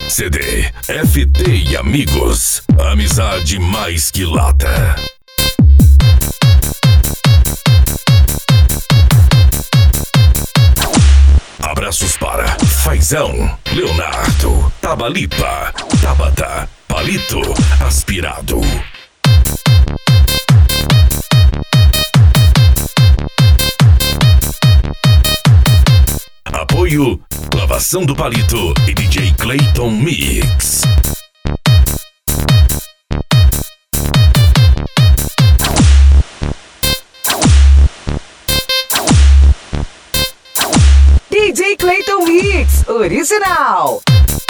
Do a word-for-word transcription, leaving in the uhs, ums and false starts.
C D, F T e amigos. Amizade mais que lata. Abraços para Faizão, Leonardo, Tabalipa, Tabata, Palito, Aspirado. Apoio, Lavação do Palito e D J Clayton Mix. D J Clayton Mix, original.